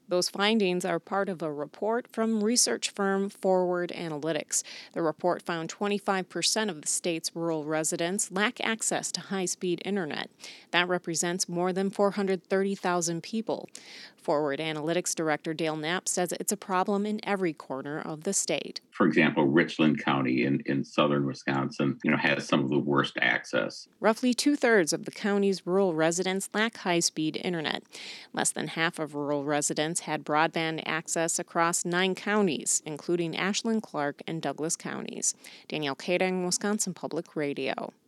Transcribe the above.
Those findings are part of a report from research firm Forward Analytics. The report found 25% of the state's rural residents lack access to high-speed internet. That represents more than 430,000 people. Forward Analytics Director Dale Knapp says it's a problem in every corner of the state. For example, Richland County in southern Wisconsin, has some of the worst access. Roughly two-thirds of the county's rural residents lack high-speed internet. Less than half of rural residents had broadband access across 9 counties, including Ashland, Clark, and Douglas counties. Danielle Kading, Wisconsin Public Radio.